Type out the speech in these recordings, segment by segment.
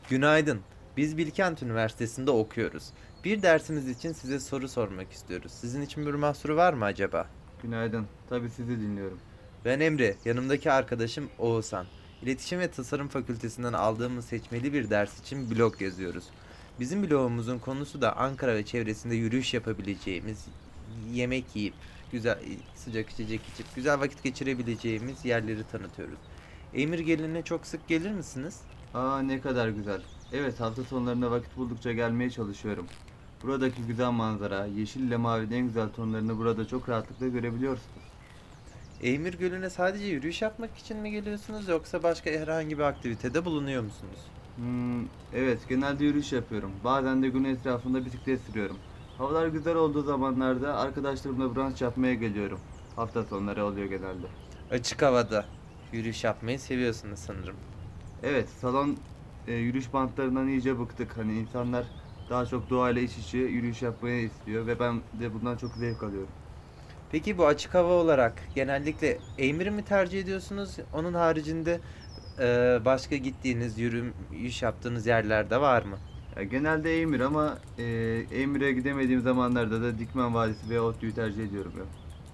Günaydın. Biz Bilkent Üniversitesi'nde okuyoruz. Bir dersimiz için size soru sormak istiyoruz. Sizin için bir mahsuru var mı acaba? Günaydın. Tabii sizi dinliyorum. Ben Emre, yanımdaki arkadaşım Oğuzhan. İletişim ve Tasarım Fakültesinden aldığımız seçmeli bir ders için blog yazıyoruz. Bizim blogumuzun konusu da Ankara ve çevresinde yürüyüş yapabileceğimiz, yemek yiyip, güzel sıcak içecek içip, güzel vakit geçirebileceğimiz yerleri tanıtıyoruz. Emir Gelin'e çok sık gelir misiniz? Aa, ne kadar güzel. Evet, hafta sonlarında vakit buldukça gelmeye çalışıyorum. Buradaki güzel manzara, yeşil ile mavinin en güzel tonlarını burada çok rahatlıkla görebiliyorsunuz. Eymir Gölü'ne sadece yürüyüş yapmak için mi geliyorsunuz yoksa başka herhangi bir aktivitede bulunuyor musunuz? Evet, genelde yürüyüş yapıyorum. Bazen de gün etrafında bisiklet sürüyorum. Havalar güzel olduğu zamanlarda arkadaşlarımla brunch yapmaya geliyorum. Hafta sonları oluyor genelde. Açık havada yürüyüş yapmayı seviyorsunuz sanırım. Evet, salon yürüyüş bantlarından iyice bıktık. Hani insanlar daha çok doğayla iç içe yürüyüş yapmayı istiyor ve ben de bundan çok zevk alıyorum. Peki bu açık hava olarak genellikle Eymir'i mi tercih ediyorsunuz? Onun haricinde başka gittiğiniz, yürüyüş yaptığınız yerler de var mı? Ya, genelde Eymir ama Eymir'e gidemediğim zamanlarda da Dikmen Vadisi veya ODTÜ'yü tercih ediyorum ya.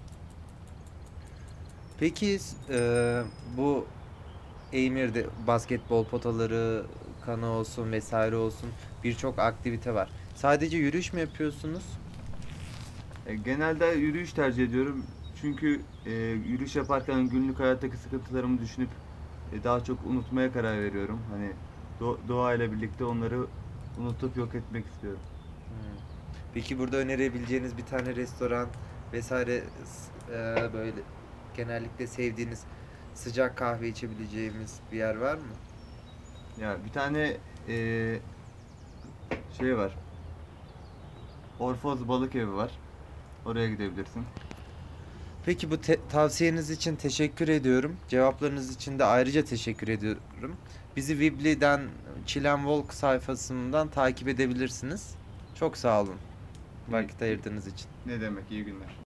Peki bu Eymir'de basketbol potaları, kano olsun vesaire olsun birçok aktivite var. Sadece yürüyüş mü yapıyorsunuz? Genelde yürüyüş tercih ediyorum. Çünkü yürüyüş yaparken günlük hayattaki sıkıntılarımı düşünüp daha çok unutmaya karar veriyorum. Hani doğayla birlikte onları unutup yok etmek istiyorum. Hmm. Peki burada önerebileceğiniz bir tane restoran vesaire böyle genellikle sevdiğiniz sıcak kahve içebileceğimiz bir yer var mı? Ya, bir tane şey var. Orfoz Balık Evi var. Oraya gidebilirsin. Peki bu tavsiyeniz için teşekkür ediyorum. Cevaplarınız için de ayrıca teşekkür ediyorum. Bizi Weebly'den Chill Walk sayfasından takip edebilirsiniz. Çok sağ olun İyi, vakit ayırdığınız için. ne demek, iyi günler.